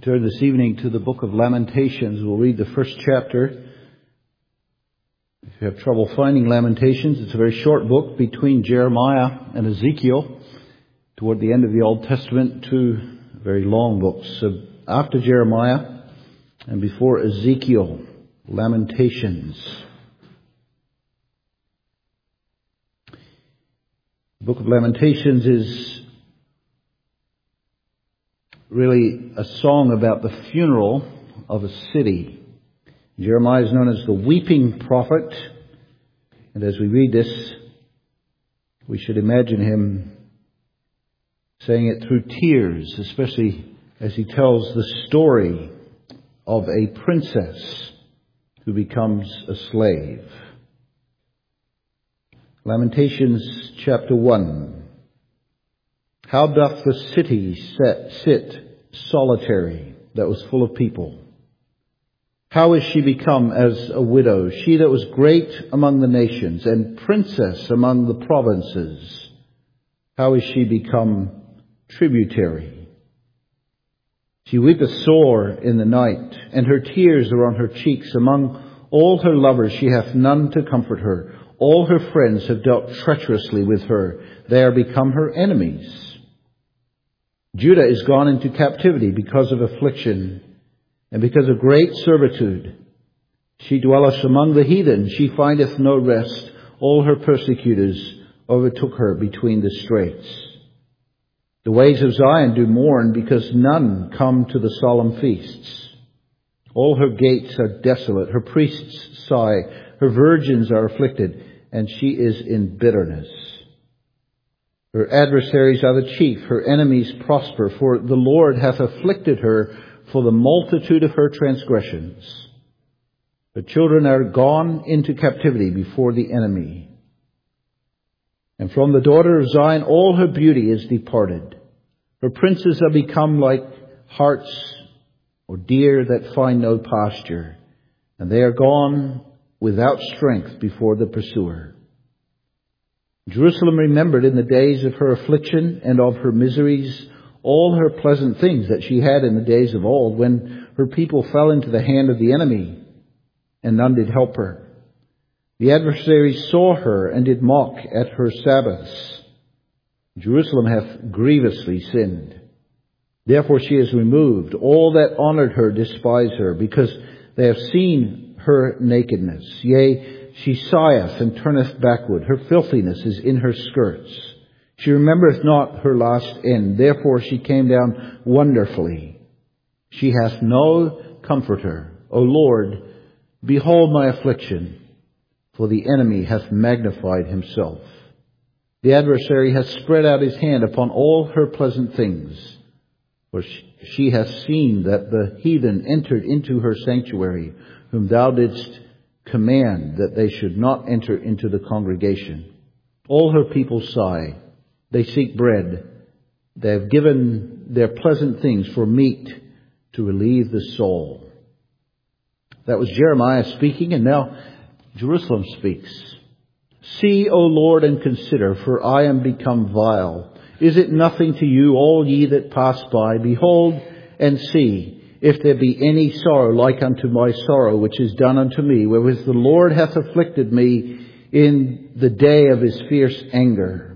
Turn this evening to the book of Lamentations. We'll read the first chapter. If you have trouble finding Lamentations, it's a very short book between Jeremiah and Ezekiel, toward the end of the Old Testament, two very long books. So after Jeremiah and before Ezekiel, Lamentations. The book of Lamentations is really a song about the funeral of a city. Jeremiah is known as the weeping prophet. And as we read this, we should imagine him saying it through tears, especially as he tells the story of a princess who becomes a slave. Lamentations chapter 1. How doth the city sit solitary that was full of people? How is she become as a widow, she that was great among the nations and princess among the provinces? How is she become tributary? She weepeth sore in the night, and her tears are on her cheeks. Among all her lovers she hath none to comfort her. All her friends have dealt treacherously with her. They are become her enemies. Judah is gone into captivity because of affliction and because of great servitude. She dwelleth among the heathen. She findeth no rest. All her persecutors overtook her between the straits. The ways of Zion do mourn because none come to the solemn feasts. All her gates are desolate. Her priests sigh. Her virgins are afflicted, and she is in bitterness. Her adversaries are the chief, her enemies prosper, for the Lord hath afflicted her for the multitude of her transgressions. Her children are gone into captivity before the enemy. And from the daughter of Zion all her beauty is departed. Her princes are become like harts or deer that find no pasture, and they are gone without strength before the pursuer. Jerusalem remembered in the days of her affliction and of her miseries all her pleasant things that she had in the days of old, when her people fell into the hand of the enemy, and none did help her. The adversaries saw her and did mock at her Sabbaths. Jerusalem hath grievously sinned. Therefore she is removed. All that honored her despise her, because they have seen her nakedness. Yea, she sigheth and turneth backward. Her filthiness is in her skirts. She remembereth not her last end. Therefore she came down wonderfully. She hath no comforter. O Lord, behold my affliction, for the enemy hath magnified himself. The adversary hath spread out his hand upon all her pleasant things. For she hath seen that the heathen entered into her sanctuary, whom thou didst command that they should not enter into the congregation. All her people sigh. They seek bread. They have given their pleasant things for meat to relieve the soul. That was Jeremiah speaking, and now Jerusalem speaks. See, O Lord, and consider, for I am become vile. Is it nothing to you, all ye that pass by? Behold and see, if there be any sorrow like unto my sorrow which is done unto me, wherewith the Lord hath afflicted me in the day of his fierce anger.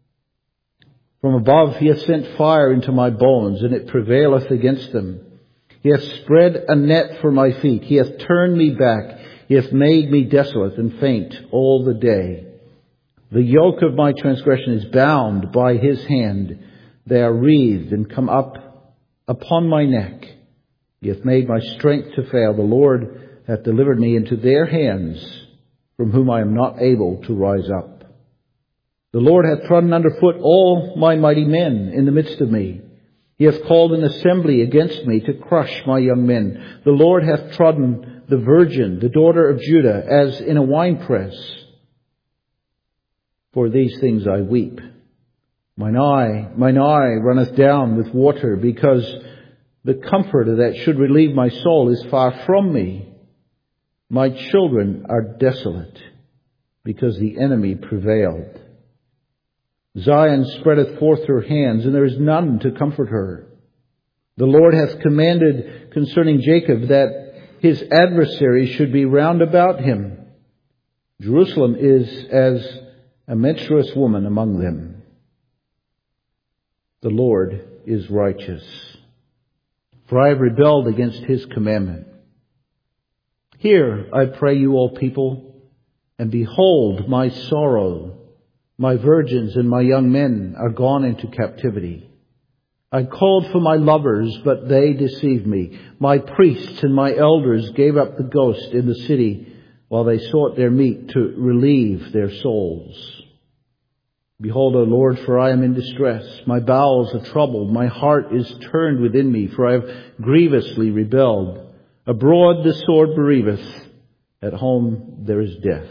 From above he hath sent fire into my bones, and it prevaileth against them. He hath spread a net for my feet. He hath turned me back. He hath made me desolate and faint all the day. The yoke of my transgression is bound by his hand. They are wreathed and come up upon my neck. He hath made my strength to fail. The Lord hath delivered me into their hands, from whom I am not able to rise up. The Lord hath trodden under foot all my mighty men in the midst of me. He hath called an assembly against me to crush my young men. The Lord hath trodden the virgin, the daughter of Judah, as in a winepress. For these things I weep. Mine eye runneth down with water, because the comforter that should relieve my soul is far from me. My children are desolate, because the enemy prevailed. Zion spreadeth forth her hands, and there is none to comfort her. The Lord hath commanded concerning Jacob that his adversaries should be round about him. Jerusalem is as a menstruous woman among them. The Lord is righteous, for I have rebelled against his commandment. Hear, I pray you, all people, and behold my sorrow. My virgins and my young men are gone into captivity. I called for my lovers, but they deceived me. My priests and my elders gave up the ghost in the city while they sought their meat to relieve their souls. Behold, O Lord, for I am in distress. My bowels are troubled. My heart is turned within me, for I have grievously rebelled. Abroad the sword bereaveth. At home there is death.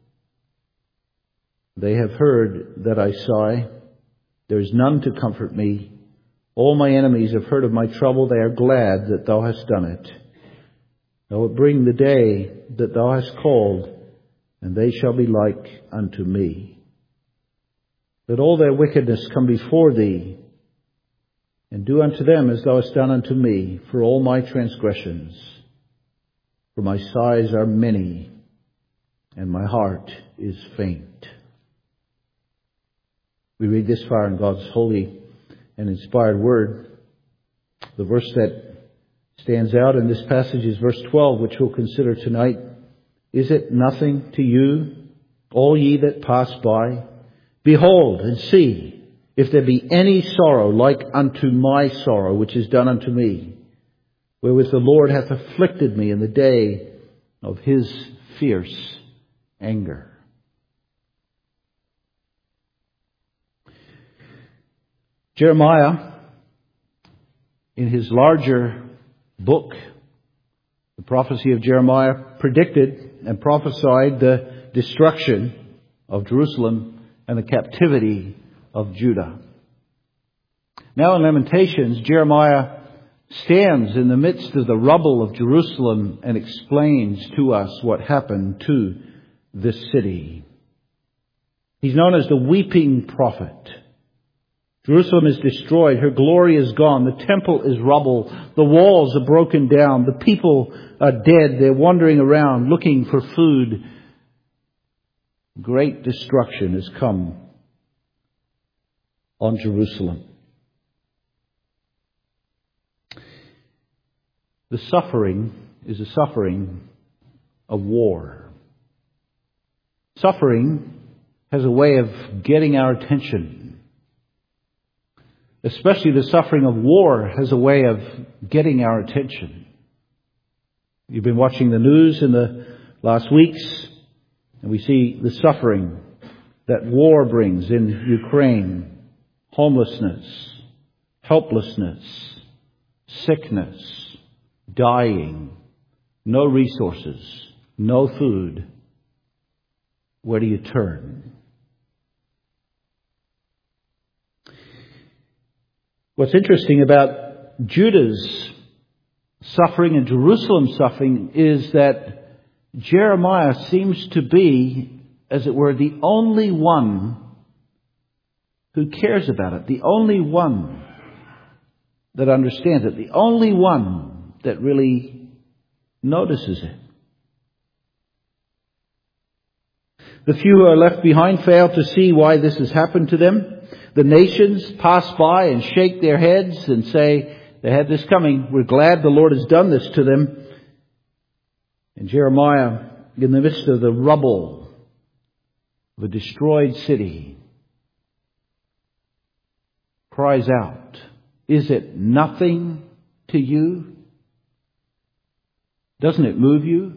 They have heard that I sigh. There is none to comfort me. All my enemies have heard of my trouble. They are glad that thou hast done it. Thou wilt bring the day that thou hast called, and they shall be like unto me. Let all their wickedness come before thee, and do unto them as thou hast done unto me, for all my transgressions. For my sighs are many, and my heart is faint. We read this far in God's holy and inspired word. The verse that stands out in this passage is verse 12, which we'll consider tonight. Is it nothing to you, all ye that pass by? Behold and see, if there be any sorrow like unto my sorrow, which is done unto me, wherewith the Lord hath afflicted me in the day of his fierce anger. Jeremiah, in his larger book, the prophecy of Jeremiah, predicted and prophesied the destruction of Jerusalem and the captivity of Judah. Now in Lamentations, Jeremiah stands in the midst of the rubble of Jerusalem and explains to us what happened to this city. He's known as the weeping prophet. Jerusalem is destroyed. Her glory is gone. The temple is rubble. The walls are broken down. The people are dead. They're wandering around looking for food. Great destruction has come on Jerusalem. The suffering is a suffering of war. Suffering has a way of getting our attention. Especially the suffering of war has a way of getting our attention. You've been watching the news in the last weeks, and we see the suffering that war brings in Ukraine. Homelessness, helplessness, sickness, dying, no resources, no food. Where do you turn? What's interesting about Judah's suffering and Jerusalem's suffering is that Jeremiah seems to be, as it were, the only one who cares about it, the only one that understands it, the only one that really notices it. The few who are left behind fail to see why this has happened to them. The nations pass by and shake their heads and say, they had this coming. We're glad the Lord has done this to them. And Jeremiah, in the midst of the rubble of a destroyed city, cries out, is it nothing to you? Doesn't it move you?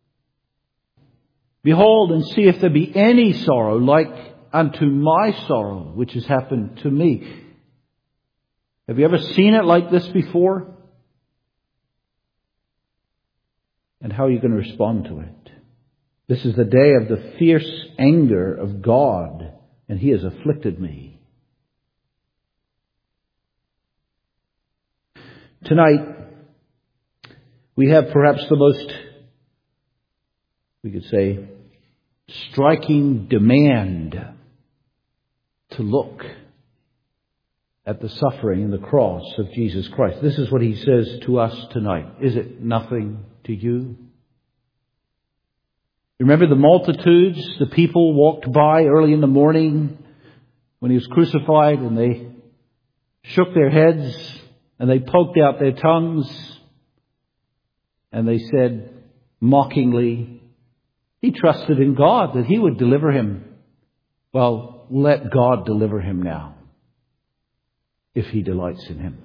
Behold and see if there be any sorrow like unto my sorrow, which has happened to me. Have you ever seen it like this before? And how are you going to respond to it? This is the day of the fierce anger of God, and he has afflicted me. Tonight, we have perhaps the most, we could say, striking demand to look at the suffering and the cross of Jesus Christ. This is what he says to us tonight. Is it nothing to you? Remember the multitudes, the people walked by early in the morning when he was crucified, and they shook their heads and they poked out their tongues and they said mockingly, he trusted in God that he would deliver him. Well, let God deliver him now, if he delights in him.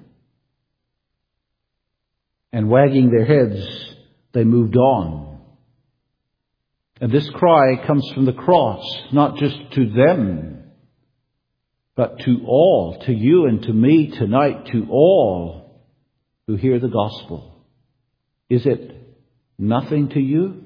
And wagging their heads, they moved on. And this cry comes from the cross, not just to them, but to all, to you and to me tonight, to all who hear the gospel. Is it nothing to you?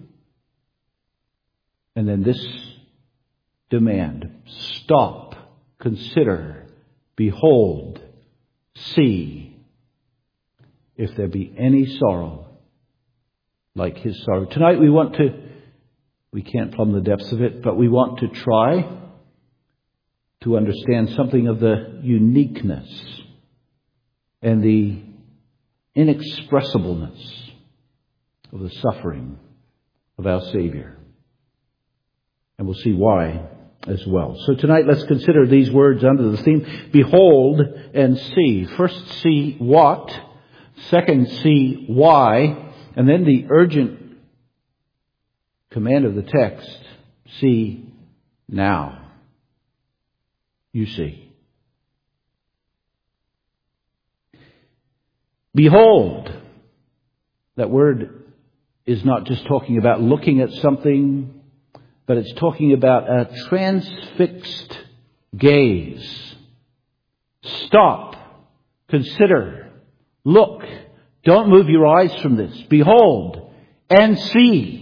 And then this demand: stop, consider, behold, see, if there be any sorrow like his sorrow. Tonight we can't plumb the depths of it, but we want to try to understand something of the uniqueness and the inexpressibleness of the suffering of our Savior. And we'll see why as well. So tonight let's consider these words under the theme, behold and see. First, see what. Second, see why. And then the urgent command of the text, see now. You see. Behold. That word is not just talking about looking at something, but it's talking about a transfixed gaze. Stop. Consider. Look. Don't move your eyes from this. Behold and see.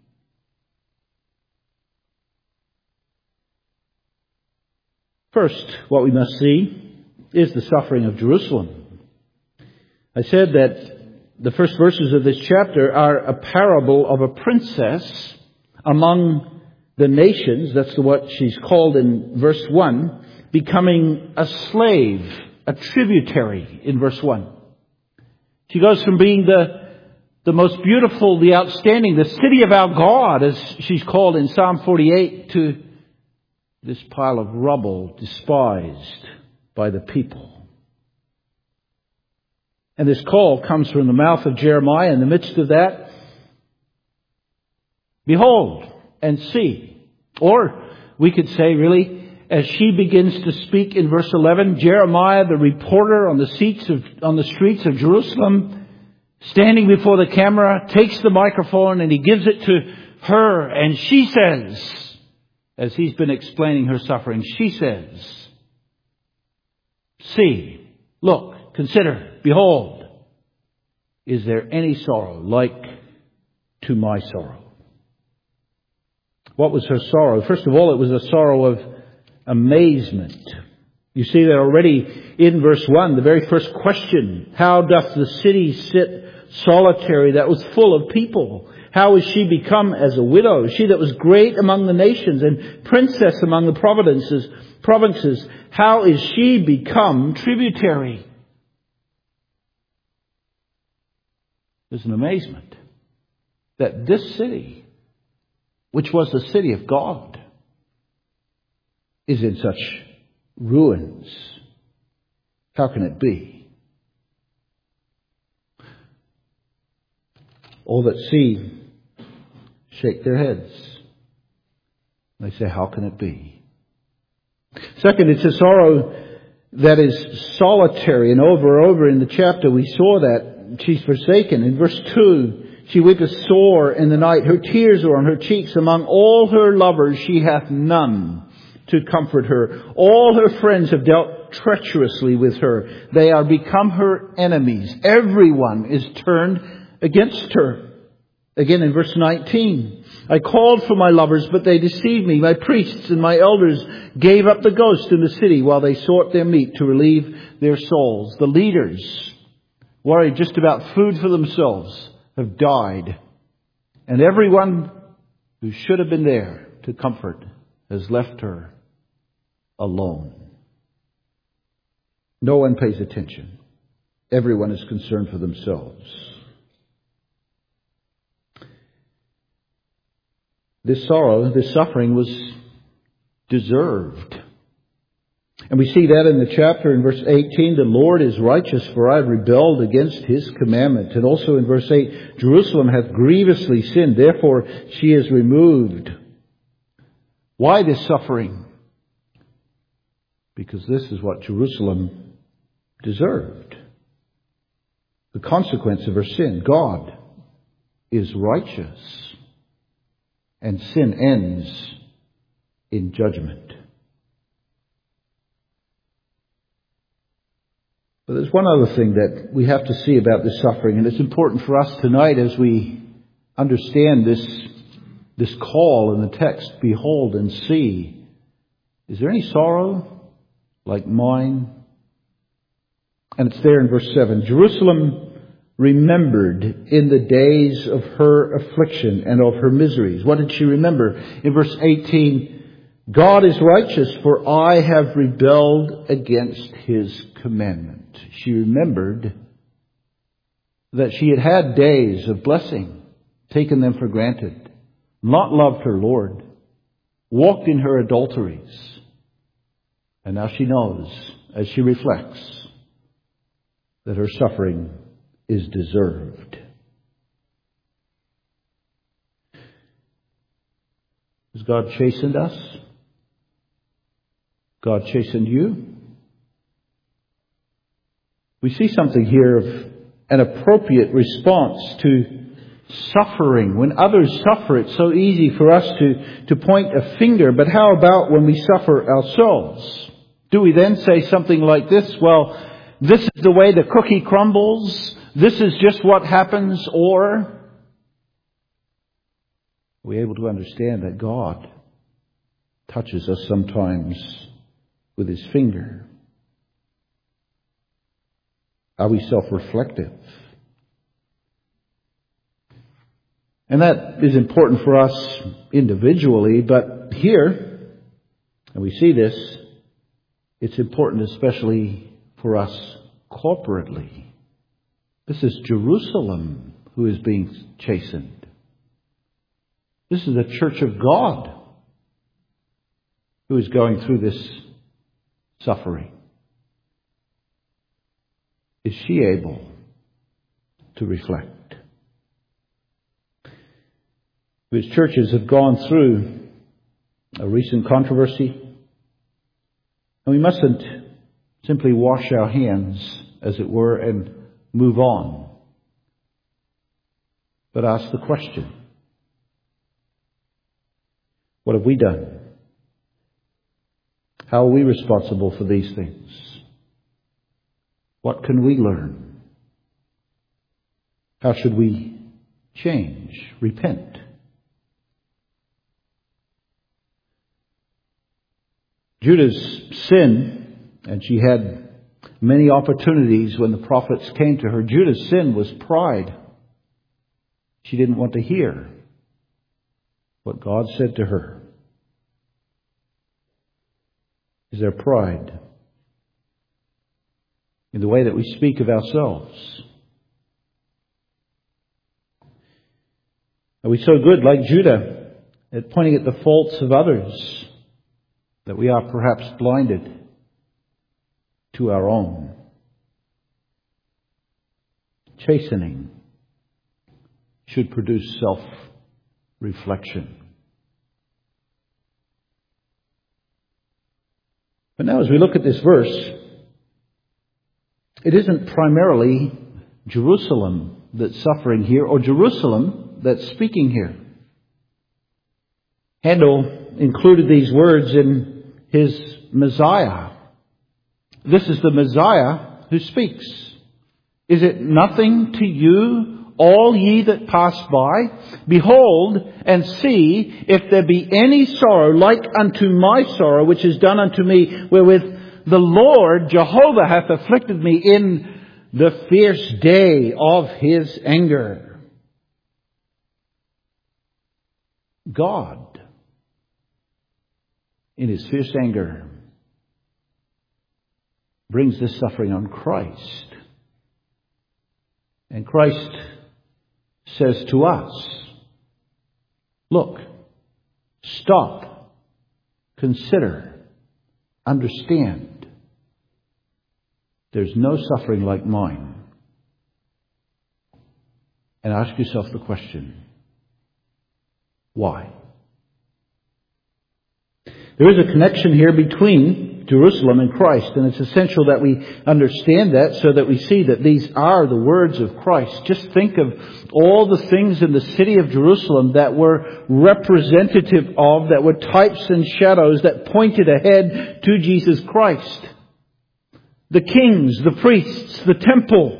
First, what we must see is the suffering of Jerusalem. I said that the first verses of this chapter are a parable of a princess among the nations. That's what she's called in verse 1, becoming a slave, a tributary in verse 1. She goes from being the most beautiful, the outstanding, the city of our God, as she's called in Psalm 48, to this pile of rubble, despised by the people. And this call comes from the mouth of Jeremiah in the midst of that. Behold and see. Or we could say, really, as she begins to speak in verse 11, Jeremiah, the reporter on the streets of Jerusalem, standing before the camera, takes the microphone and he gives it to her, and she says, as he's been explaining her suffering, she says, see, look, consider, behold, is there any sorrow like to my sorrow? What was her sorrow? First of all, it was a sorrow of amazement. You see that already in verse 1, the very first question, how doth the city sit solitary that was full of people? How is she become as a widow? She that was great among the nations and princess among the provinces. How is she become tributary? There's an amazement that this city, which was the city of God, is in such ruins. How can it be? All that see shake their heads. They say, how can it be? Second, it's a sorrow that is solitary. And over in the chapter we saw that she's forsaken. In verse 2, she weepeth sore in the night. Her tears are on her cheeks. Among all her lovers she hath none to comfort her. All her friends have dealt treacherously with her. They are become her enemies. Everyone is turned against her. Again in verse 19, I called for my lovers, but they deceived me. My priests and my elders gave up the ghost in the city while they sought their meat to relieve their souls. The leaders, worried just about food for themselves, have died. And everyone who should have been there to comfort has left her alone. No one pays attention. Everyone is concerned for themselves. This sorrow, this suffering was deserved. And we see that in the chapter in verse 18, the Lord is righteous, for I have rebelled against his commandment. And also in verse 8, Jerusalem hath grievously sinned, therefore she is removed. Why this suffering? Because this is what Jerusalem deserved. The consequence of her sin. God is righteous, and sin ends in judgment. But there's one other thing that we have to see about this suffering, and it's important for us tonight as we understand this call in the text, behold and see. Is there any sorrow like mine? And it's there in verse 7. Jerusalem remembered in the days of her affliction and of her miseries. What did she remember? In verse 18, God is righteous, for I have rebelled against his commandment. She remembered that she had had days of blessing, taken them for granted, not loved her Lord, walked in her adulteries. And now she knows, as she reflects, that her suffering is deserved. Has God chastened us? God chastened you? We see something here of an appropriate response to suffering. When others suffer, it's so easy for us to point a finger. But how about when we suffer ourselves? Do we then say something like this? Well, this is the way the cookie crumbles. This is just what happens. Or are we able to understand that God touches us sometimes with his finger? Are we self-reflective? And that is important for us individually, but here, and we see this, it's important especially for us corporately. This is Jerusalem who is being chastened. This is the church of God who is going through this suffering. Is she able to reflect? Which churches have gone through a recent controversy, and we mustn't simply wash our hands, as it were, and move on, but ask the question, what have we done? How are we responsible for these things? What can we learn? How should we change, repent? Judah's sin, and she had many opportunities when the prophets came to her. Judah's sin was pride. She didn't want to hear what God said to her. Is there pride in the way that we speak of ourselves? Are we so good, like Judah, at pointing at the faults of others that we are perhaps blinded to our own? Chastening should produce self-reflection. But now as we look at this verse, it isn't primarily Jerusalem that's suffering here, or Jerusalem that's speaking here. Handel included these words in his Messiah. This is the Messiah who speaks. Is it nothing to you, all ye that pass by? Behold and see if there be any sorrow like unto my sorrow, which is done unto me, wherewith the Lord Jehovah hath afflicted me in the fierce day of his anger. God, in his fierce anger, brings this suffering on Christ. And Christ says to us, look, stop, consider, understand. There's no suffering like mine. And ask yourself the question, why? There is a connection here between Jerusalem and Christ, and it's essential that we understand that so that we see that these are the words of Christ. Just think of all the things in the city of Jerusalem that were representative of, that were types and shadows that pointed ahead to Jesus Christ. The kings, the priests, the temple,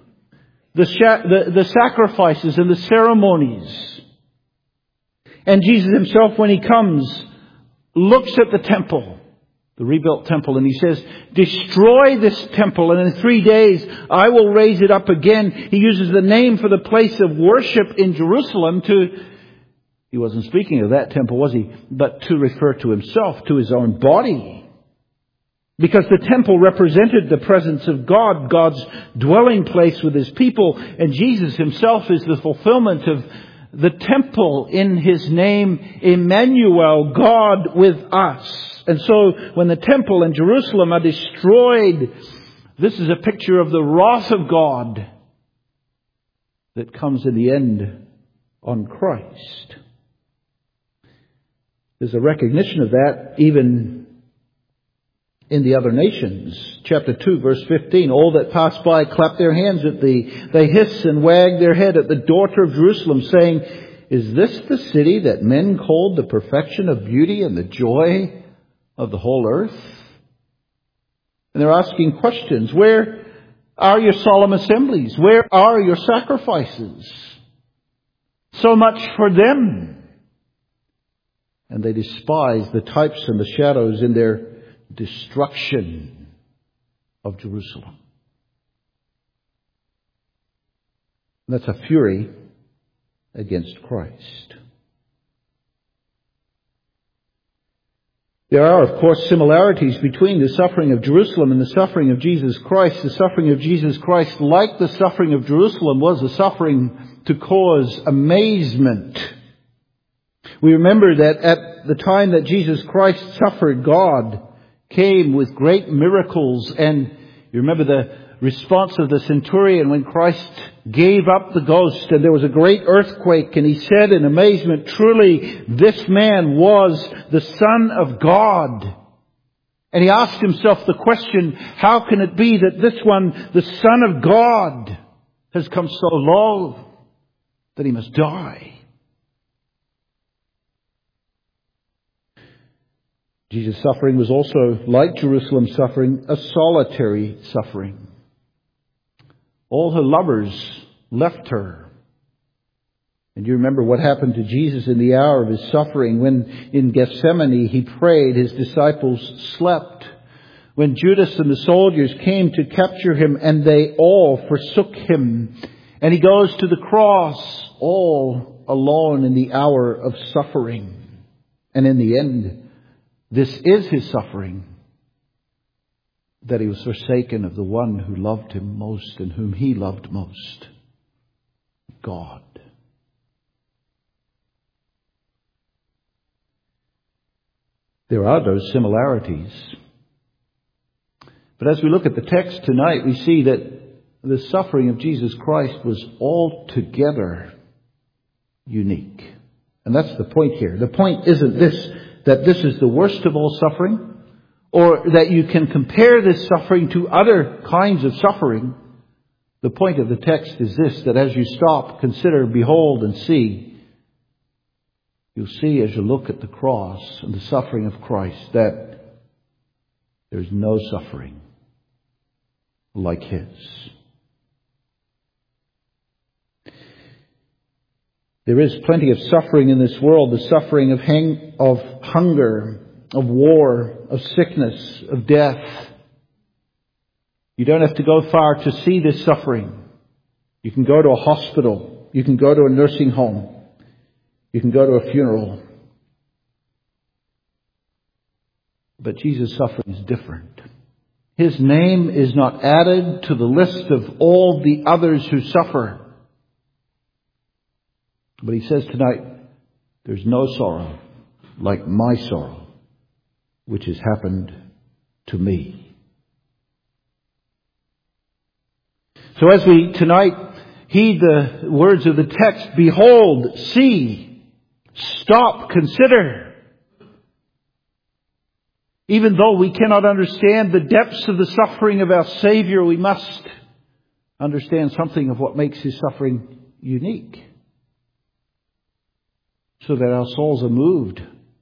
the sacrifices and the ceremonies. And Jesus himself, when he comes, looks at the temple, the rebuilt temple, and he says, destroy this temple, and in 3 days I will raise it up again. He uses the name for the place of worship in Jerusalem he wasn't speaking of that temple, was he? But to refer to himself, to his own body. Because the temple represented the presence of God, God's dwelling place with his people, and Jesus himself is the fulfillment of the temple in his name, Emmanuel, God with us. And so when the temple and Jerusalem are destroyed, this is a picture of the wrath of God that comes in the end on Christ. There's a recognition of that even in the other nations. Chapter 2, verse 15. All that pass by clap their hands at thee. They hiss and wag their head at the daughter of Jerusalem, saying, is this the city that men called the perfection of beauty and the joy of the whole earth? And they're asking questions. Where are your solemn assemblies? Where are your sacrifices? So much for them. And they despise the types and the shadows in their destruction of Jerusalem. That's a fury against Christ. There are, of course, similarities between the suffering of Jerusalem and the suffering of Jesus Christ. The suffering of Jesus Christ, like the suffering of Jerusalem, was a suffering to cause amazement. We remember that at the time that Jesus Christ suffered, God came with great miracles. And you remember the response of the centurion when Christ gave up the ghost and there was a great earthquake, and he said in amazement, truly this man was the Son of God. And he asked himself the question, how can it be that this one, the Son of God, has come so low that he must die? Jesus' suffering was also, like Jerusalem's suffering, a solitary suffering. All her lovers left her. And you remember what happened to Jesus in the hour of his suffering when in Gethsemane he prayed, his disciples slept. When Judas and the soldiers came to capture him and they all forsook him. And he goes to the cross all alone in the hour of suffering. And in the end, this is his suffering, that he was forsaken of the one who loved him most and whom he loved most, God. There are those similarities. But as we look at the text tonight, we see that the suffering of Jesus Christ was altogether unique. And that's the point here. The point isn't that this is the worst of all suffering, or that you can compare this suffering to other kinds of suffering. The point of the text is this, that as you stop, consider, behold, and see, you'll see as you look at the cross and the suffering of Christ that there's no suffering like his. There is plenty of suffering in this world, the suffering of hunger, of war, of sickness, of death. You don't have to go far to see this suffering. You can go to a hospital. You can go to a nursing home. You can go to a funeral. But Jesus' suffering is different. His name is not added to the list of all the others who suffer. But he says tonight, there's no sorrow like my sorrow, which has happened to me. So as we tonight heed the words of the text, behold, see, stop, consider. Even though we cannot understand the depths of the suffering of our Savior, we must understand something of what makes His suffering unique, so that our souls are moved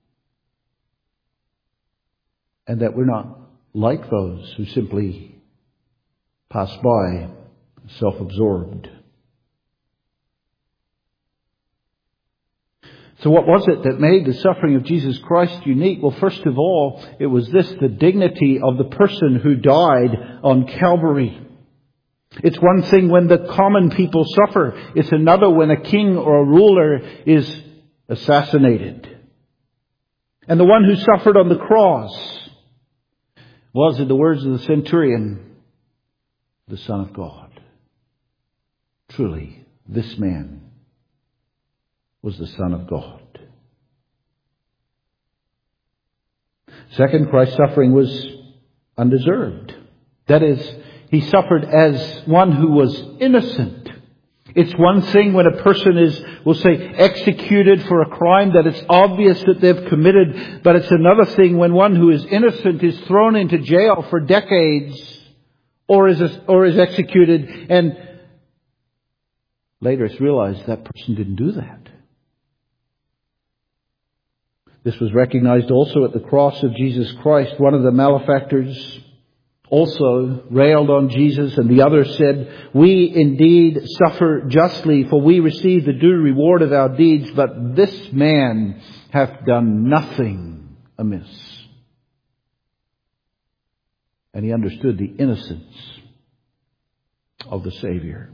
and that we're not like those who simply pass by, self-absorbed. So what was it that made the suffering of Jesus Christ unique? Well, first of all, it was this, the dignity of the person who died on Calvary. It's one thing when the common people suffer. It's another when a king or a ruler is assassinated. And the one who suffered on the cross was, in the words of the centurion, the Son of God. Truly, this man was the Son of God. Second, Christ's suffering was undeserved. That is, He suffered as one who was innocent. It's one thing when a person is, we'll say, executed for a crime that it's obvious that they've committed, but it's another thing when one who is innocent is thrown into jail for decades or is executed, and later it's realized that person didn't do that. This was recognized also at the cross of Jesus Christ. One of the malefactors also railed on Jesus, and the other said, "We indeed suffer justly, for we receive the due reward of our deeds, but this man hath done nothing amiss." And he understood the innocence of the Savior.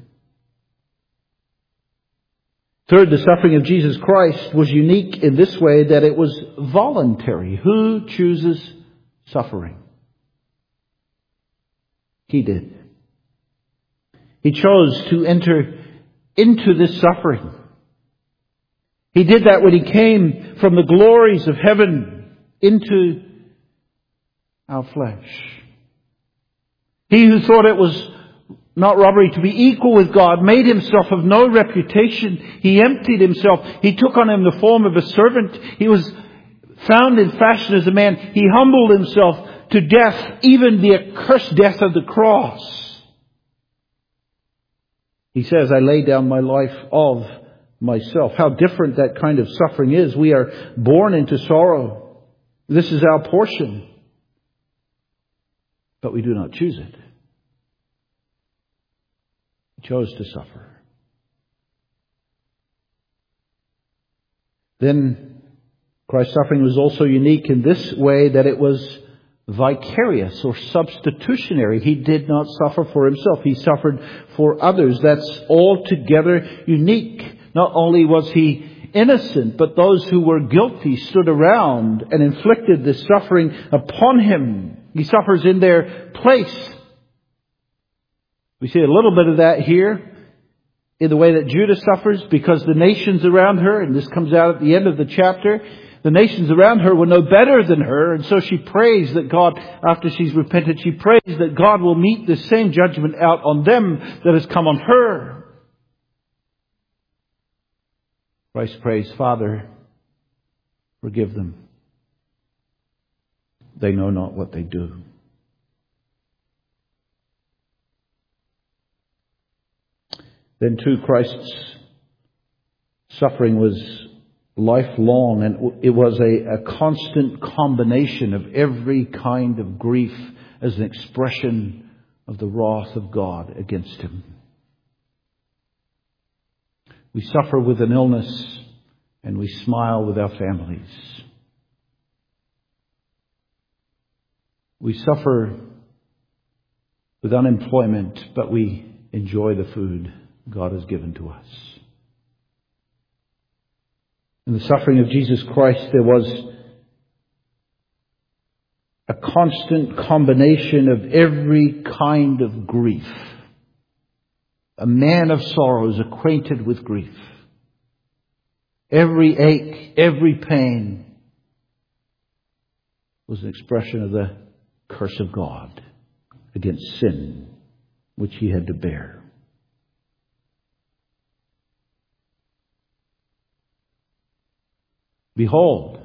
Third, the suffering of Jesus Christ was unique in this way that it was voluntary. Who chooses suffering? He did. He chose to enter into this suffering. He did that when He came from the glories of heaven into our flesh. He who thought it was not robbery to be equal with God made Himself of no reputation. He emptied Himself. He took on Him the form of a servant. He was found in fashion as a man. He humbled Himself to death, even the accursed death of the cross. He says, "I lay down my life of myself." How different that kind of suffering is. We are born into sorrow. This is our portion. But we do not choose it. He chose to suffer. Then Christ's suffering was also unique in this way that it was vicarious or substitutionary. He did not suffer for Himself. He suffered for others. That's altogether unique. Not only was He innocent, but those who were guilty stood around and inflicted this suffering upon Him. He suffers in their place. We see a little bit of that here in the way that Judah suffers, because the nations around her, and this comes out at the end of the chapter, the nations around her were no better than her, and so she prays that God, after she's repented, she prays that God will mete the same judgment out on them that has come on her. Christ prays, "Father, forgive them. They know not what they do." Then too, Christ's suffering was lifelong, and it was a constant combination of every kind of grief as an expression of the wrath of God against Him. We suffer with an illness and we smile with our families. We suffer with unemployment, but we enjoy the food God has given to us. In the suffering of Jesus Christ, there was a constant combination of every kind of grief. A man of sorrows, acquainted with grief. Every ache, every pain was an expression of the curse of God against sin, which he had to bear. Behold,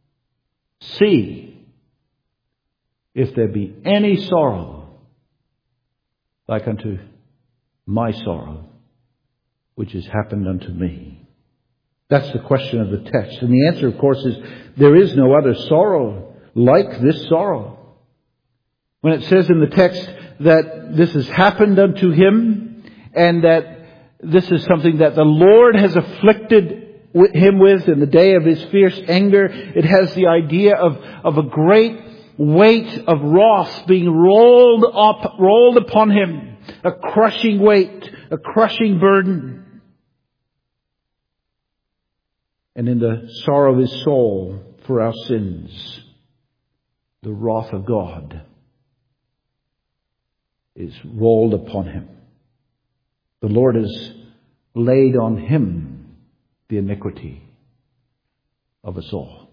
see, if there be any sorrow like unto my sorrow, which has happened unto me. That's the question of the text. And the answer, of course, is there is no other sorrow like this sorrow. When it says in the text that this has happened unto him, and that this is something that the Lord has afflicted him with in the day of his fierce anger, it has the idea of a great weight of wrath being rolled upon him. A crushing weight, a crushing burden. And in the sorrow of his soul for our sins, the wrath of God is rolled upon him. The Lord has laid on him the iniquity of us all.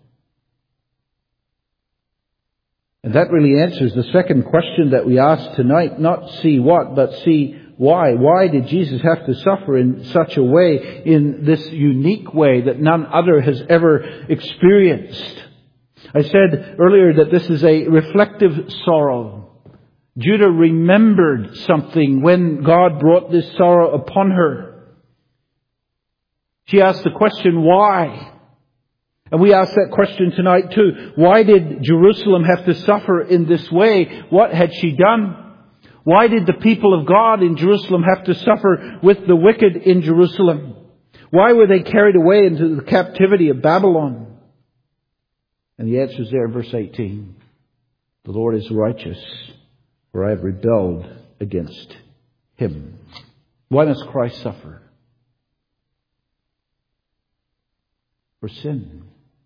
And that really answers the second question that we asked tonight. Not see what, but see why. Why did Jesus have to suffer in such a way, in this unique way that none other has ever experienced? I said earlier that this is a reflective sorrow. Judah remembered something when God brought this sorrow upon her. She asked the question, why? And we ask that question tonight too. Why did Jerusalem have to suffer in this way? What had she done? Why did the people of God in Jerusalem have to suffer with the wicked in Jerusalem? Why were they carried away into the captivity of Babylon? And the answer is there in verse 18. The Lord is righteous, for I have rebelled against him. Why must Christ suffer? For sin.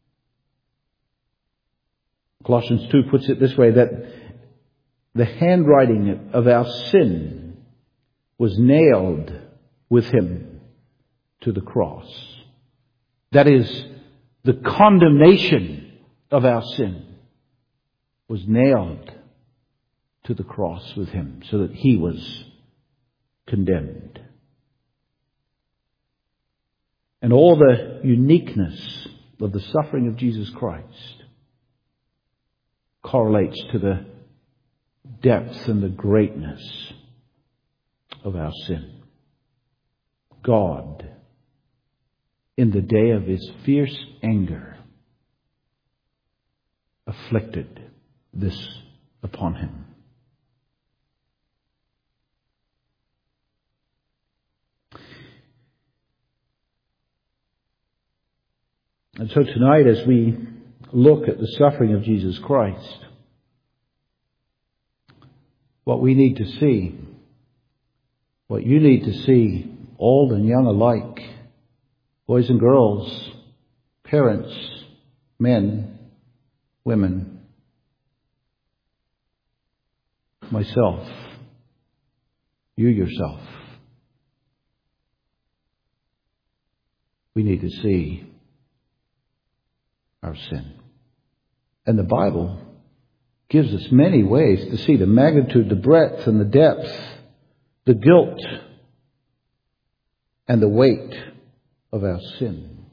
Colossians 2 puts it this way, that the handwriting of our sin was nailed with him to the cross. That is, the condemnation of our sin was nailed to the cross with him, so that he was condemned. And all the uniqueness of the suffering of Jesus Christ correlates to the depth and the greatness of our sin. God, in the day of his fierce anger, afflicted this upon him. And so tonight, as we look at the suffering of Jesus Christ, what we need to see, what you need to see, old and young alike, boys and girls, parents, men, women, myself, you yourself, we need to see our sin. And the Bible gives us many ways to see the magnitude, the breadth and the depth, the guilt and the weight of our sin.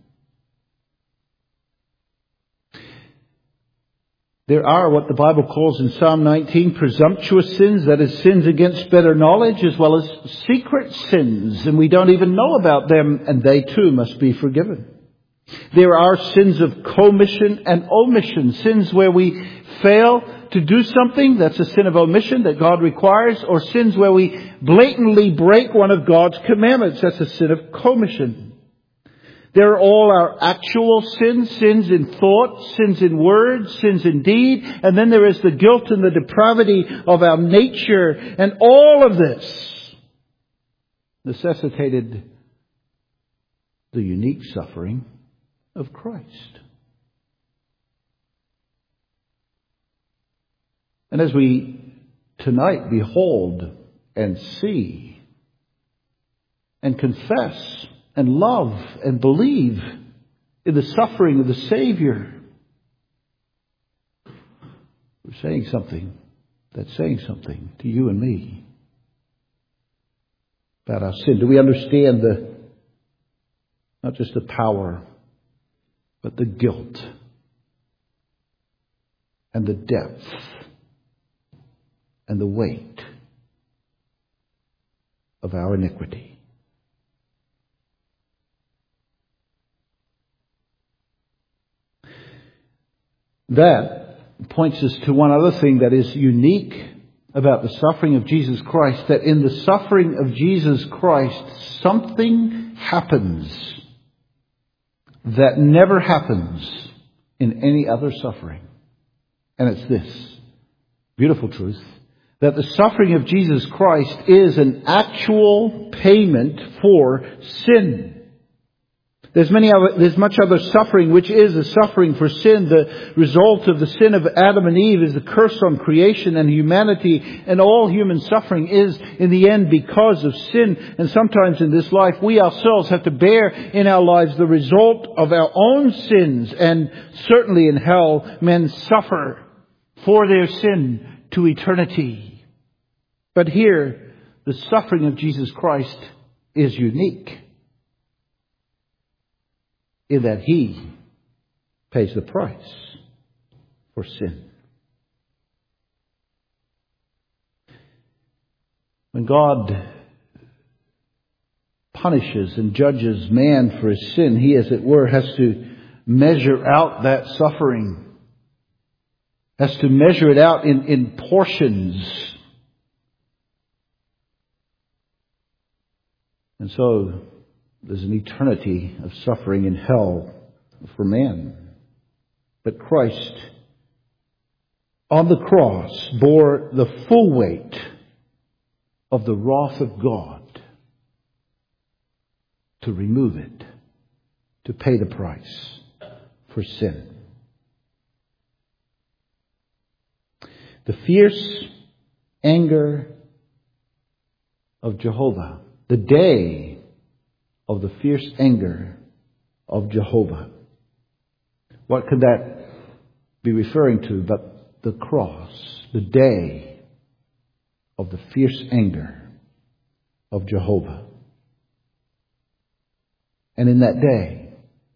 There are what the Bible calls in Psalm 19 presumptuous sins, that is, sins against better knowledge, as well as secret sins, and we don't even know about them, and they too must be forgiven. There are sins of commission and omission, sins where we fail to do something, that's a sin of omission that God requires, or sins where we blatantly break one of God's commandments, that's a sin of commission. There are all our actual sins, sins in thought, sins in words, sins in deed, and then there is the guilt and the depravity of our nature, and all of this necessitated the unique suffering of Christ. And as we tonight behold and see and confess and love and believe in the suffering of the Savior, we're saying something that's saying something to you and me about our sin. Do we understand not just the power, but the guilt and the depth and the weight of our iniquity? That points us to one other thing that is unique about the suffering of Jesus Christ, that in the suffering of Jesus Christ, something happens that never happens in any other suffering. And it's this beautiful truth, that the suffering of Jesus Christ is an actual payment for sin. There's much other suffering which is a suffering for sin. The result of the sin of Adam and Eve is the curse on creation and humanity, and all human suffering is in the end because of sin. And sometimes in this life we ourselves have to bear in our lives the result of our own sins, and certainly in hell men suffer for their sin to eternity. But here the suffering of Jesus Christ is unique, in that He pays the price for sin. When God punishes and judges man for his sin, He, as it were, has to measure out that suffering, has to measure it out in portions. And so there's an eternity of suffering in hell for man. But Christ on the cross bore the full weight of the wrath of God to remove it, to pay the price for sin. The fierce anger of Jehovah, the day of the fierce anger of Jehovah. What could that be referring to but the cross, the day of the fierce anger of Jehovah? And in that day,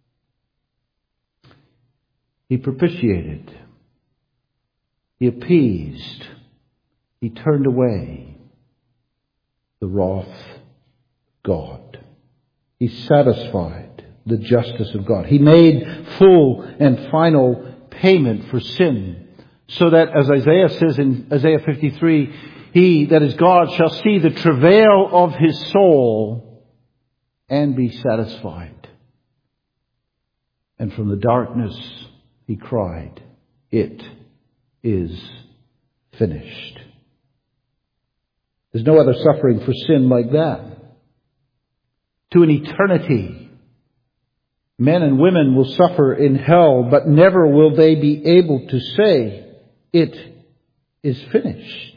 He propitiated, He appeased, He turned away the wrath of God. He satisfied the justice of God. He made full and final payment for sin, so that, as Isaiah says in Isaiah 53, He, that is God, shall see the travail of His soul and be satisfied. And from the darkness He cried, "It is finished." There's no other suffering for sin like that. To an eternity, men and women will suffer in hell, but never will they be able to say, "It is finished."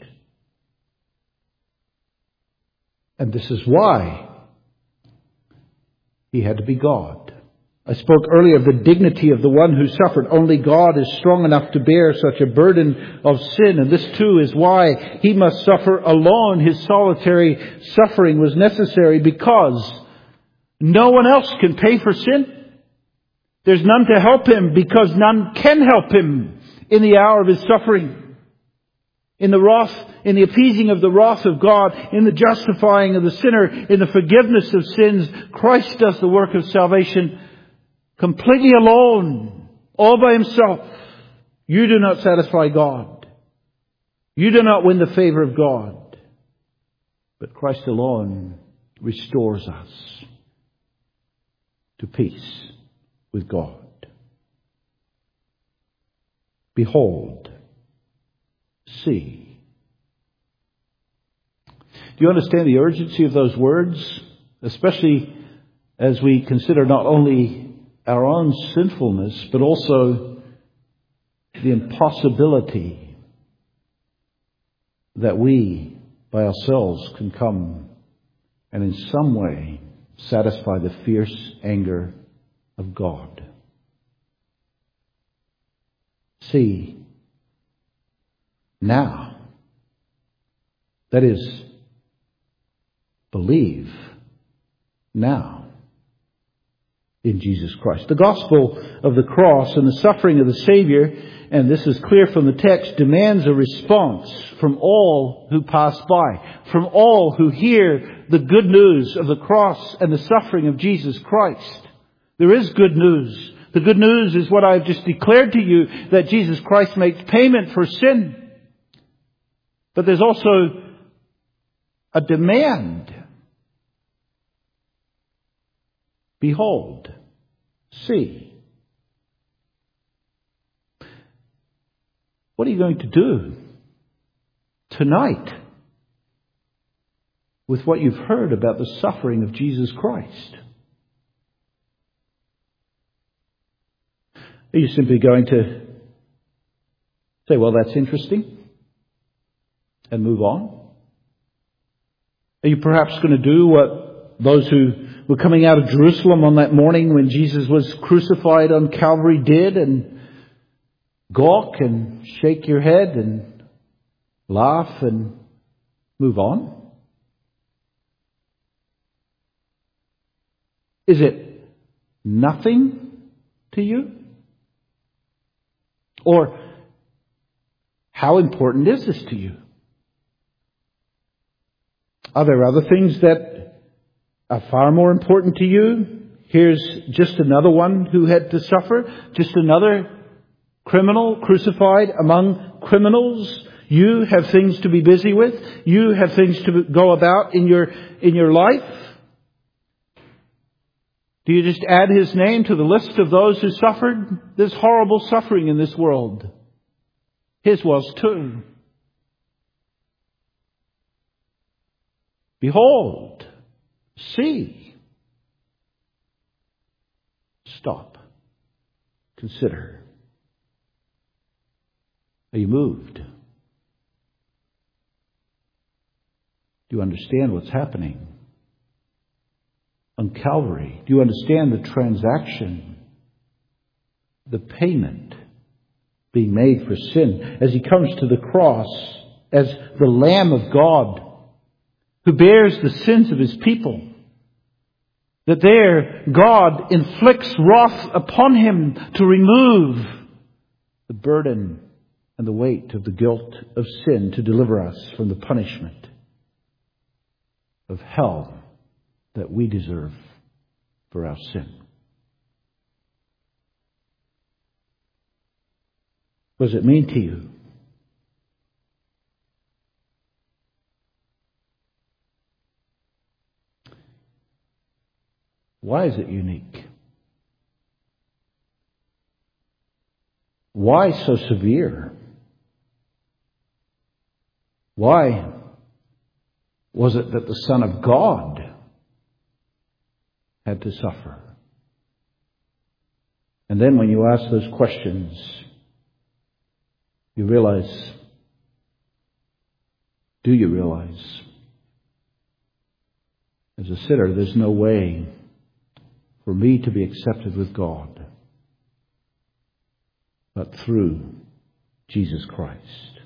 And this is why He had to be God. I spoke earlier of the dignity of the one who suffered. Only God is strong enough to bear such a burden of sin. And this too is why He must suffer alone. His solitary suffering was necessary because no one else can pay for sin. There's none to help Him, because none can help Him in the hour of His suffering. In the appeasing of the wrath of God, in the justifying of the sinner, in the forgiveness of sins, Christ does the work of salvation completely alone, all by Himself. You do not satisfy God. You do not win the favor of God. But Christ alone restores us to peace with God. Behold, see. Do you understand the urgency of those words? Especially as we consider not only our own sinfulness, but also the impossibility that we by ourselves can come and in some way satisfy the fierce anger of God. See, now, that is, believe now in Jesus Christ. The gospel of the cross and the suffering of the Savior, and this is clear from the text, demands a response from all who pass by, from all who hear the good news of the cross and the suffering of Jesus Christ. There is good news. The good news is what I've just declared to you, that Jesus Christ makes payment for sin. But there's also a demand. Behold, see. What are you going to do tonight with what you've heard about the suffering of Jesus Christ? Are you simply going to say, well, that's interesting, and move on? Are you perhaps going to do what those who were coming out of Jerusalem on that morning when Jesus was crucified on Calvary did, and gawk and shake your head and laugh and move on? Is it nothing to you? Or how important is this to you? Are there other things that are far more important to you? Here's just another one who had to suffer, just another criminal crucified among criminals. You have things to be busy with. You have things to go about in your life. Do you just add his name to the list of those who suffered? There's horrible suffering in this world. His was too. Behold, see. Stop. Consider. Are you moved? Do you understand what's happening on Calvary? Do you understand the transaction, the payment being made for sin as he comes to the cross as the Lamb of God who bears the sins of his people? That there God inflicts wrath upon him to remove the burden and the weight of the guilt of sin, to deliver us from the punishment of hell that we deserve for our sin. What does it mean to you? Why is it unique? Why so severe? Why was it that the Son of God had to suffer? And then when you ask those questions, you realize, do you realize, as a sinner, there's no way for me to be accepted with God but through Jesus Christ.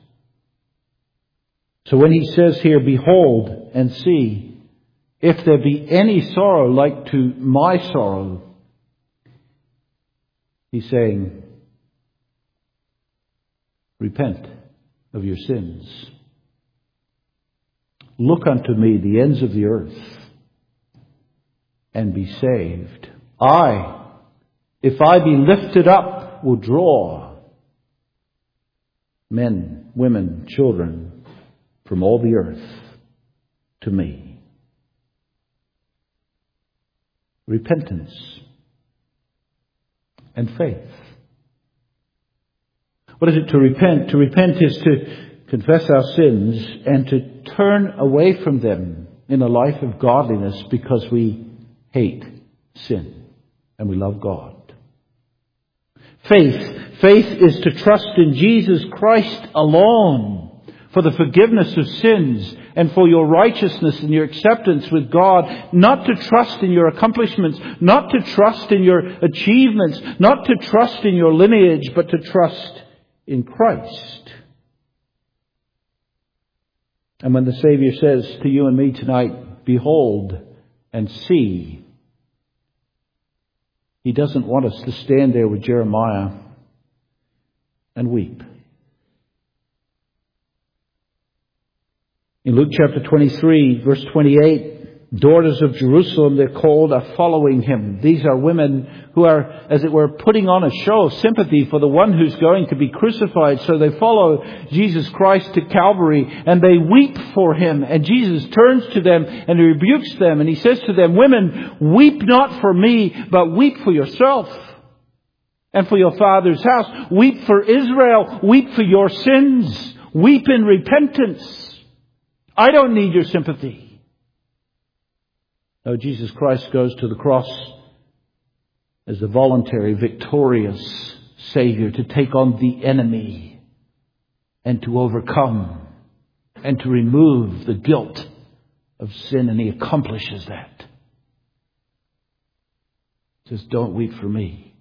So when he says here, behold and see, if there be any sorrow like to my sorrow, he's saying, repent of your sins. Look unto me, the ends of the earth, and be saved. I, if I be lifted up, will draw men, women, children from all the earth to me. Repentance and faith. What is it to repent? To repent is to confess our sins and to turn away from them in a life of godliness, because we hate sin and we love God. Faith is to trust in Jesus Christ alone for the forgiveness of sins and for your righteousness and your acceptance with God, not to trust in your accomplishments, not to trust in your achievements, not to trust in your lineage, but to trust in Christ. And when the Savior says to you and me tonight, behold and see, He doesn't want us to stand there with Jeremiah and weep. In Luke chapter 23, verse 28, daughters of Jerusalem, they're called, are following Him. These are women who are, as it were, putting on a show of sympathy for the one who's going to be crucified. So they follow Jesus Christ to Calvary and they weep for Him. And Jesus turns to them and He rebukes them and He says to them, women, weep not for me, but weep for yourself and for your Father's house. Weep for Israel. Weep for your sins. Weep in repentance. I don't need your sympathy. No, Jesus Christ goes to the cross as the voluntary, victorious Savior to take on the enemy and to overcome and to remove the guilt of sin. And He accomplishes that. He says, don't weep for me.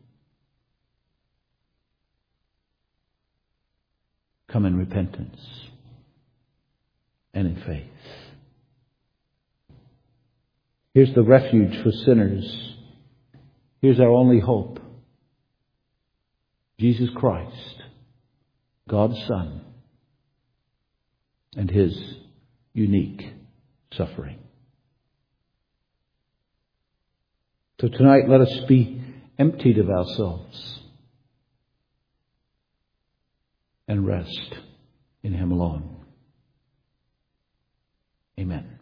Come in repentance and in faith. Here's the refuge for sinners. Here's our only hope. Jesus Christ, God's Son, and His unique suffering. So tonight, let us be emptied of ourselves and rest in Him alone. Amen.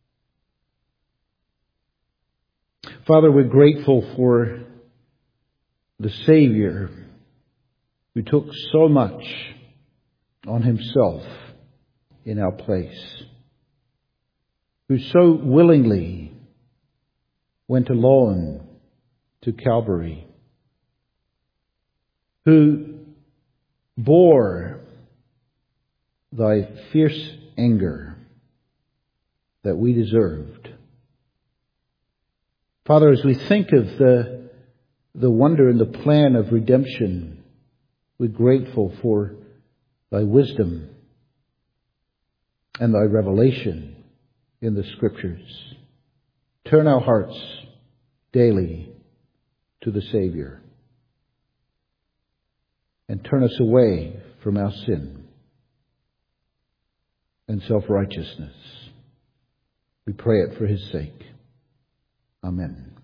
Father, we're grateful for the Savior who took so much on Himself in our place, who so willingly went alone to Calvary, who bore Thy fierce anger that we deserved. Father, as we think of the wonder and the plan of redemption, we're grateful for Thy wisdom and Thy revelation in the Scriptures. Turn our hearts daily to the Savior and turn us away from our sin and self-righteousness. We pray it for His sake. Amen.